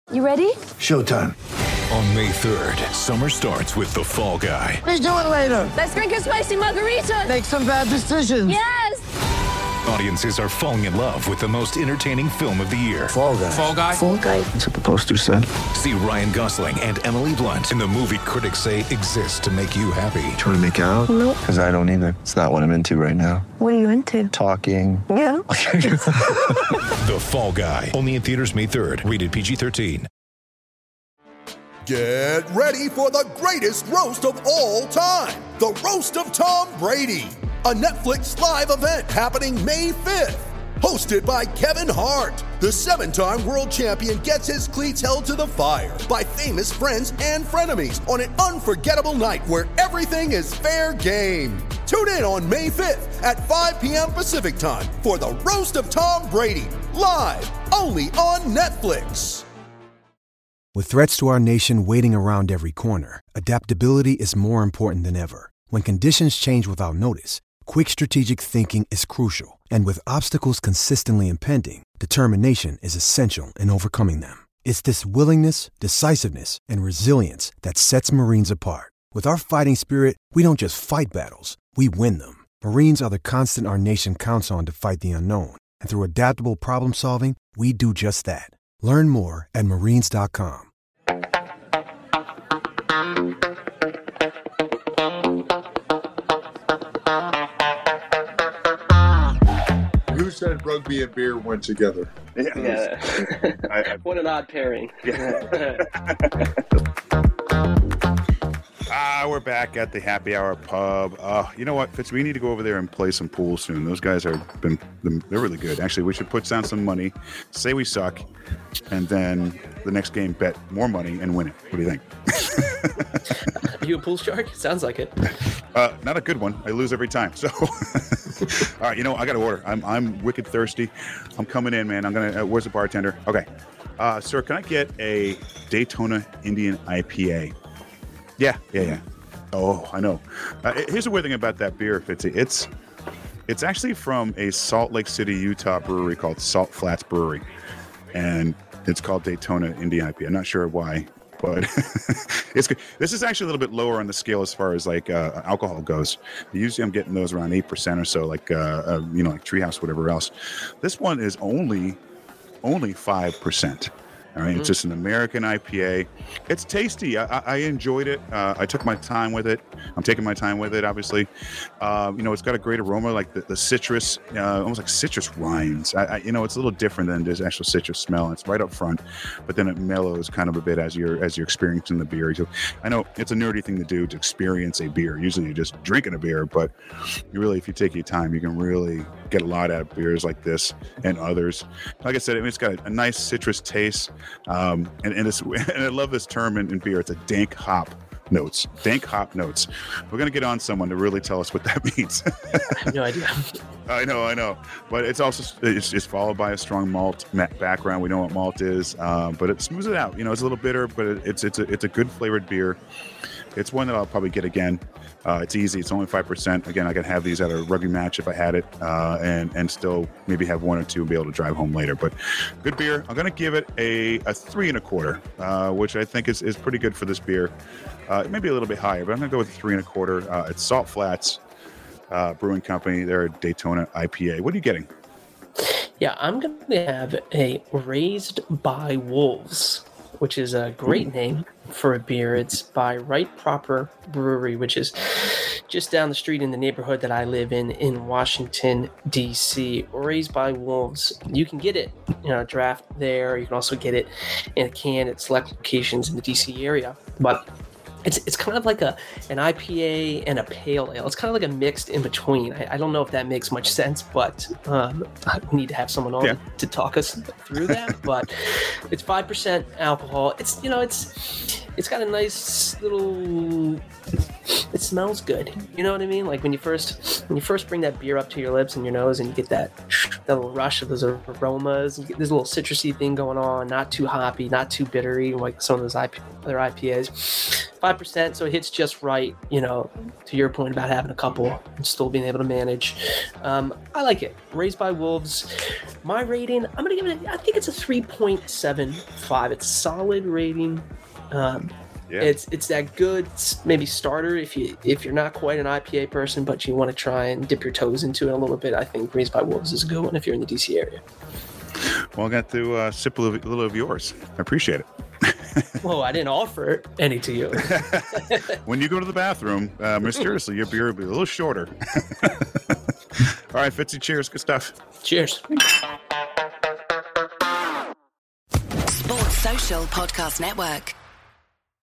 You ready? Showtime. On May 3rd, summer starts with The Fall Guy. Let's do it later. Let's drink a spicy margarita. Make some bad decisions. Yes! Audiences are falling in love with the most entertaining film of the year. Fall Guy. Fall Guy? Fall guy. That's what the poster said. See Ryan Gosling and Emily Blunt in the movie critics say exists to make you happy. Trying to make it out? Nope. Because I don't either. It's not what I'm into right now. What are you into? Talking. Yeah. The Fall Guy. Only in theaters May 3rd. Rated PG-13. Get ready for the greatest roast of all time. The Roast of Tom Brady. A Netflix live event happening May 5th. Hosted by Kevin Hart. The 7-time world champion gets his cleats held to the fire by famous friends and frenemies on an unforgettable night where everything is fair game. Tune in on May 5th at 5 p.m. Pacific time for the Roast of Tom Brady. Live only on Netflix. With threats to our nation waiting around every corner, adaptability is more important than ever. When conditions change without notice, quick strategic thinking is crucial. And with obstacles consistently impending, determination is essential in overcoming them. It's this willingness, decisiveness, and resilience that sets Marines apart. With our fighting spirit, we don't just fight battles, we win them. Marines are the constant our nation counts on to fight the unknown. And through adaptable problem solving, we do just that. Learn more at marines.com. Who said rugby and beer went together? Yeah. What an odd pairing. We're back at the Happy Hour Pub. You know what, Fitz? We need to go over there and play some pool soon. Those guys they're really good. Actually, we should put down some money, say we suck, and then the next game bet more money and win it. What do you think? Are you a pool shark? Sounds like it. Not a good one. I lose every time. So, all right. You know, I got to order. I'm wicked thirsty. I'm coming in, man. I'm gonna. Where's the bartender? Okay, sir, can I get a Daytona Indian IPA? Yeah. Oh, I know. Here's the weird thing about that beer, Fitzy. It's actually from a Salt Lake City, Utah brewery called Salt Flats Brewery, and it's called Daytona Indian IPA. I'm not sure why, but it's good. This is actually a little bit lower on the scale as far as like alcohol goes. Usually, I'm getting those around 8% or so, like like Treehouse, whatever else. This one is only 5%. All right, It's just an American IPA. It's tasty. I enjoyed it. I took my time with it. I'm taking my time with it, obviously. It's got a great aroma, like the citrus, almost like citrus rinds. It's a little different than this actual citrus smell. It's right up front, but then it mellows kind of a bit as you're experiencing the beer. So I know it's a nerdy thing to do to experience a beer. Usually you're just drinking a beer, but if you take your time, you can really get a lot out of beers like this and others. Like I said, it's got a nice citrus taste. And I love this term in beer. It's a dank hop notes. Dank hop notes. We're going to get on someone to really tell us what that means. I have no idea. I know. But it's also it's followed by a strong malt background. We know what malt is, but it smooths it out. It's a little bitter, but it's a good flavored beer. It's one that I'll probably get again. It's easy. It's only 5%. Again, I could have these at a rugby match if I had it, and still maybe have one or two and be able to drive home later. But good beer. I'm going to give it a 3 1/4, which I think is pretty good for this beer. Maybe a little bit higher, but I'm going to go with 3 1/4. It's Salt Flats Brewing Company. They're a Daytona IPA. What are you getting? Yeah, I'm going to have a Raised by Wolves, which is a great name for a beer. It's by Right Proper Brewery, which is just down the street in the neighborhood that I live in Washington, D.C. Raised by Wolves. You can get it, draft there. You can also get it in a can at select locations in the D.C. area. But it's kind of like an IPA and a pale ale. It's kind of like a mixed in between. I don't know if that makes much sense, but I need to have someone on to talk us through that. But it's 5% alcohol. It's got a nice little it smells good. You know what I mean? Like when you first bring that beer up to your lips and your nose, and you get that little rush of those aromas, you get this little citrusy thing going on, not too hoppy, not too bittery, like some of those other IPAs. 5%, so it hits just right. You know, to your point about having a couple and still being able to manage. I like it. Raised by Wolves. My rating, I'm gonna give it. I think it's a 3.75. It's a solid rating. It's that good maybe starter if you're not quite an IPA person, but you want to try and dip your toes into it a little bit. I think Raised by Wolves is a good one if you're in the DC area. Well, I got to sip a little of yours. I appreciate it. Whoa, I didn't offer any to you. When you go to the bathroom, mysteriously, your beer will be a little shorter. All right, Fitzy, cheers. Good stuff. Cheers. Sports Social Podcast Network.